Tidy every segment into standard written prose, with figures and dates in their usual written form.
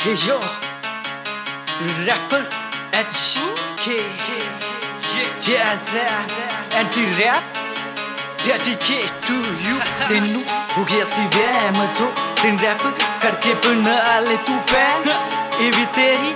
Hey yo, rapper HK, Jazz anti-rap, dedicate to you. तेनू हो गया सी वहम तो तेन रैप करके बना ले तू फैन, ये भी तेरी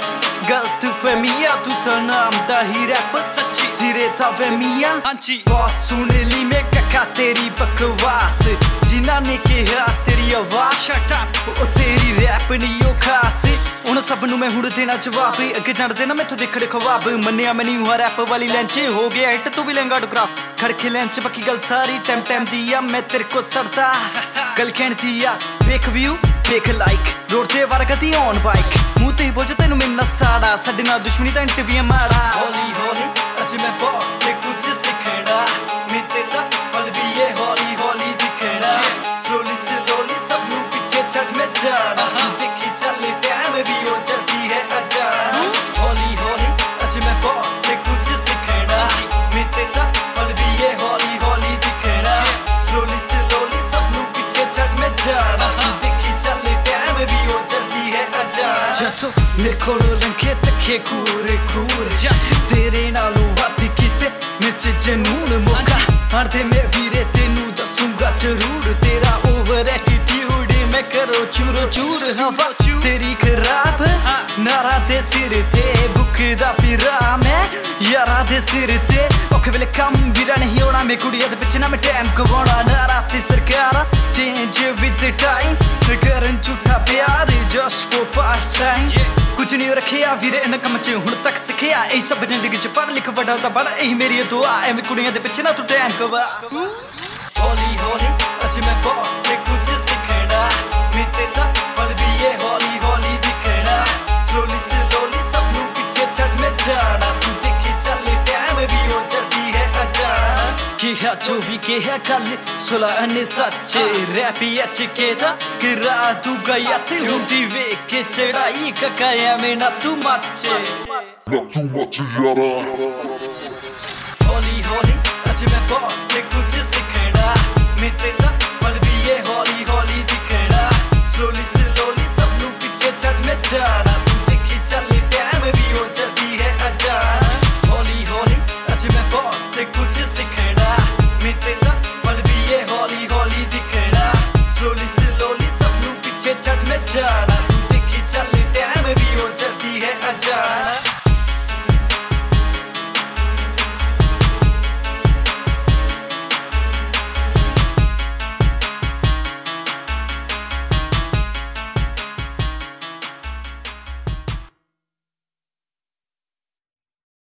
गलत फहमिया। तू तो नाम दा ही रैप सच्ची सिरे ता फहमिया। बहुत सुन ली मैं कक्का तेरी बकवास, जिन्ना ने कहा तेरी आवाज शट अप, ओ तेरी रैप नहीं ओ खास। उन सब नू मैं हुण देना जवाब, अगे जाण देना मैथों देखड़े ख्वाब। मन्निया मैं नहीं हुआ रैप वाली लैंच, हो गया हिट तू भी लहंगा ऑटोग्राफ खड़के लैंच। बाकी गल सारी टाइम टाइम दी आ, मैं तेरे को सरदा गल कहण दी आ। वेख व्यू वेख लाइक रोड ते वरगदी ऑन बाइक, मुंह ते ही बोझ तैनू मिलना साड़ा, साडे नाल दुश्मनी तां इंट भी माड़ा। हौली हौली अज मैं बहुत कुछ सिखना, मैं तेरा पल भी ये हौली हौली दिखना। स्लोली स्लोली सब नू पीछे छड़ मैं जाना, देखी चले टाइम भी हो जाती है अजाना। हौली हौली अज मैं बहुत कुछ सिखना, मैं तेरा पल भी ये हौली हौली दिखना। स्लोली स्लोली सब नू पीछे छड़ मैं जाना, देखी चले टाइम भी हो जाती है अजाना। जदों मेरे कोलों लंघे तके कूरे कूरे, तेरे नालों वादी कीते मिर्च जनून मौका आंदे मैं वीरे तेनू दसूंगा जरूर। तेरा ओवर एटीट्यूड मैं करो चूरो चूर, हवा तेरी खराब नारा दे सिर ते बुकदा फिरा मैं यारा दे सिर ते। औखे वेले कम वीरा नहीं होना, मैं कुड़िया दे पिछे ना मैं टाइम गवाना। नारा ते सरकार चेंज विद टाइम, करन झूठा प्यार जस्ट फॉर पास्ट टाइम। कुछ नहीं रखिया वीरे इन कम च हुण तक सिखिया, यही सब जिंदगी च पढ़ लिख बड़ा दा बड़ा, यही मेरी दुआ। एवें कुड़ियां दे पिछे ना तू टाइम गवा। हौली हौली अज मैं बहुत कुछ सिखना, मैं तेरा पल भी ये हौली हौली दिखना। स्लोली स्लोली सब नू पीछे छड़ मैं जाना, तू देखी चले टाइम भी हो जाती है अजाना। किया जो भी किया कल सुला ने सच्चे रैपी HK दा करा दूंगा याद। लूटी वेख के चढ़ाई ककाया में ना तू मचे, Not too much, yada. हौली हौली अज मैं बहुत कुछ सिखना, मैं तेरा पल भी ये हौली हौली दिखना। स्लोली स्लोली सब नू पीछे छड़ मैं जाना, तू देखी चले टाइम भी हो जाती है अजाना। हौली हौली अज मैं बहुत कुछ सिखना, मैं तेरा पल भी ये हौली हौली दिखना। स्लोली स्लोली सब नू पीछे छड़ मैं जाना,